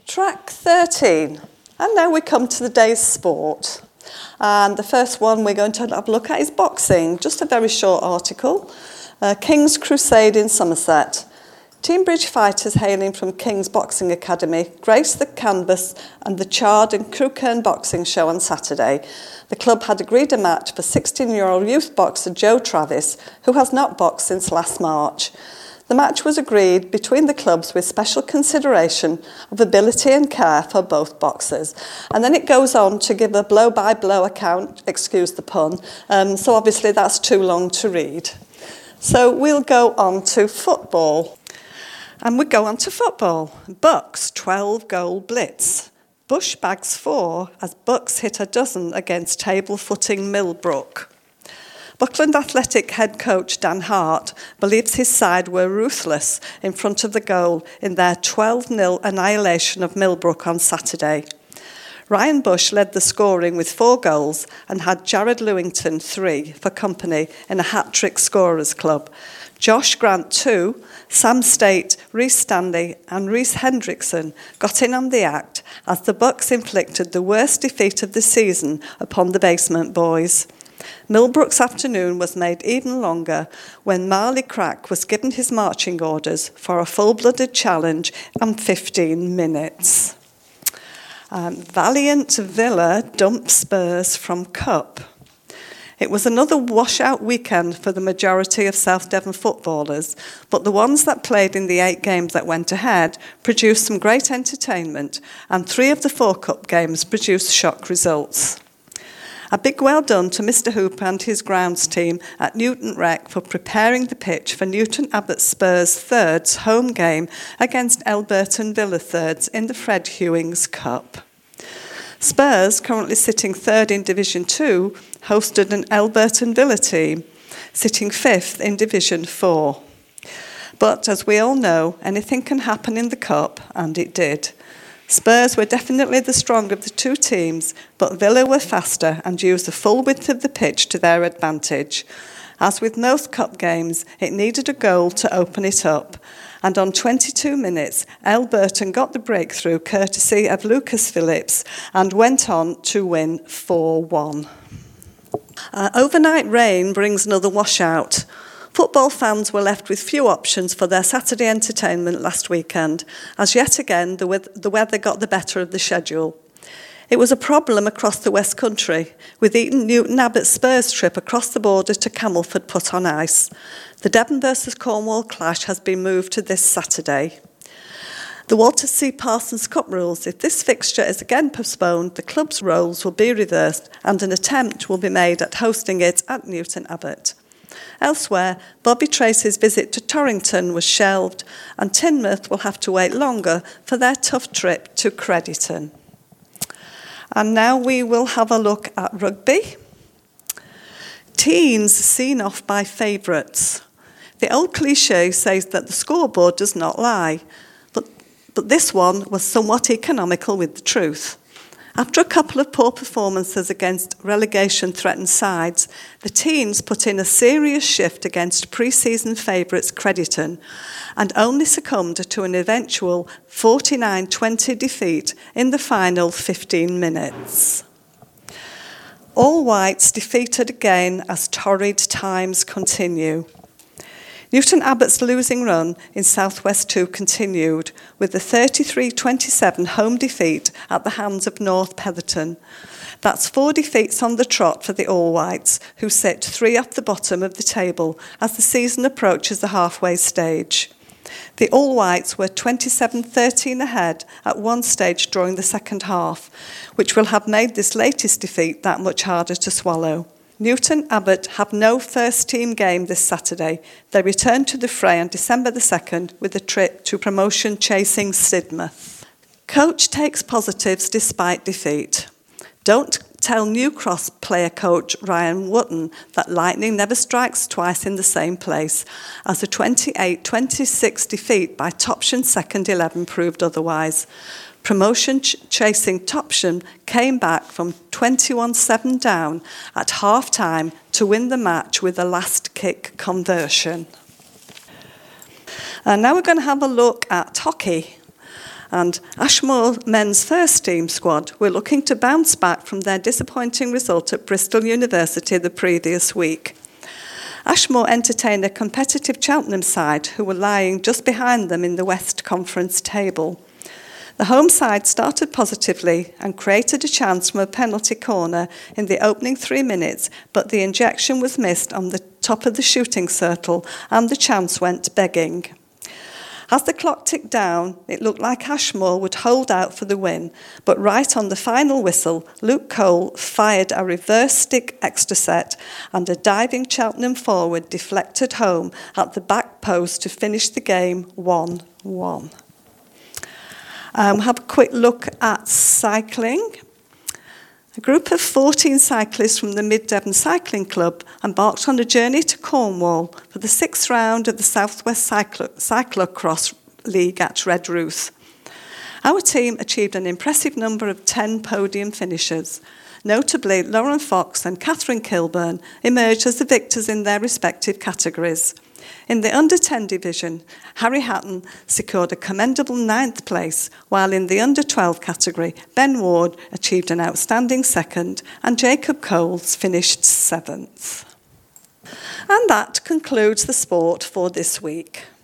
Track 13. And now we come to the day's sport. And the first one we're going to have a look at is boxing. Just a very short article. King's Crusade in Somerset. Teambridge fighters hailing from King's Boxing Academy graced the canvas and the Chard and Crewkerne boxing show on Saturday. The club had agreed a match for 16-year-old youth boxer Joe Travis, who has not boxed since last March. The match was agreed between the clubs with special consideration of ability and care for both boxers. And then it goes on to give a blow-by-blow account, excuse the pun, so obviously that's too long to read. So we'll go on to football. And we go on to football. Bucks 12-goal blitz. Bush bags 4 as Bucks hit a dozen against table-footing Millbrook. Buckland Athletic head coach Dan Hart believes his side were ruthless in front of the goal in their 12-0 annihilation of Millbrook on Saturday. Ryan Bush led the scoring with 4 goals and had Jared Lewington 3 for company in a hat-trick scorers club. Josh Grant 2, Sam State, Rhys Stanley and Rhys Hendrickson got in on the act as the Bucks inflicted the worst defeat of the season upon the basement boys. Millbrook's afternoon was made even longer when Marley Crack was given his marching orders for a full-blooded challenge in 15 minutes. Valiant Villa dumped Spurs from Cup. It was another washout weekend for the majority of South Devon footballers, but the ones that played in the 8 games that went ahead produced some great entertainment, and 3 of the 4 Cup games produced shock results. A big well done to Mr Hooper and his grounds team at Newton Rec for preparing the pitch for Newton Abbot Spurs Thirds home game against Elburton Villa Thirds in the Fred Hewings Cup. Spurs, currently sitting 3rd in Division 2, hosted an Elburton Villa team, sitting 5th in Division 4. But as we all know, anything can happen in the Cup, and it did. Spurs were definitely the stronger of the 2 teams, but Villa were faster and used the full width of the pitch to their advantage. As with most Cup games, it needed a goal to open it up. And on 22 minutes, Elburton got the breakthrough courtesy of Lucas Phillips and went on to win 4-1. Overnight rain brings another washout. Football fans were left with few options for their Saturday entertainment last weekend, as yet again the weather got the better of the schedule. It was a problem across the West Country, with Eton Newton Abbot Spurs trip across the border to Camelford put on ice. The Devon versus Cornwall clash has been moved to this Saturday. The Walter C. Parsons Cup rules: if this fixture is again postponed, the club's roles will be reversed and an attempt will be made at hosting it at Newton Abbot. Elsewhere, Bobby Tracy's visit to Torrington was shelved and Teignmouth will have to wait longer for their tough trip to Crediton. And now we will have a look at rugby. Teens seen off by favourites. The old cliché says that the scoreboard does not lie, but this one was somewhat economical with the truth. After a couple of poor performances against relegation-threatened sides, the teens put in a serious shift against pre-season favourites Crediton and only succumbed to an eventual 49-20 defeat in the final 15 minutes. All Whites defeated again as torrid times continue. Newton Abbot's losing run in South West 2 continued with the 33-27 home defeat at the hands of North Petherton. That's 4 defeats on the trot for the All Whites, who sit 3 off the bottom of the table as the season approaches the halfway stage. The All Whites were 27-13 ahead at one stage during the second half, which will have made this latest defeat that much harder to swallow. Newton Abbot have no first-team game this Saturday. They return to the fray on December the 2nd with a trip to promotion-chasing Sidmouth. Coach takes positives despite defeat. Don't tell New Cross player coach Ryan Wotton that lightning never strikes twice in the same place, as a 28-26 defeat by Topsham second 11 proved otherwise. Promotion-chasing Topsham came back from 21-7 down at half-time to win the match with a last-kick conversion. And now we're going to have a look at hockey. And Ashmore men's first team squad were looking to bounce back from their disappointing result at Bristol University the previous week. Ashmore entertained a competitive Cheltenham side who were lying just behind them in the West Conference table. The home side started positively and created a chance from a penalty corner in the opening 3 minutes, but the injection was missed on the top of the shooting circle and the chance went begging. As the clock ticked down, it looked like Ashmore would hold out for the win, but right on the final whistle, Luke Cole fired a reverse stick extra set and a diving Cheltenham forward deflected home at the back post to finish the game 1-1. Have a quick look at cycling. A group of 14 cyclists from the Mid-Devon Cycling Club embarked on a journey to Cornwall for the 6th round of the South West Cyclocross League at Redruth. Our team achieved an impressive number of 10 podium finishes. Notably, Lauren Fox and Catherine Kilburn emerged as the victors in their respective categories. In the under-10 division, Harry Hatton secured a commendable 9th place, while in the under-12 category, Ben Ward achieved an outstanding 2nd and Jacob Coles finished 7th. And that concludes the sport for this week.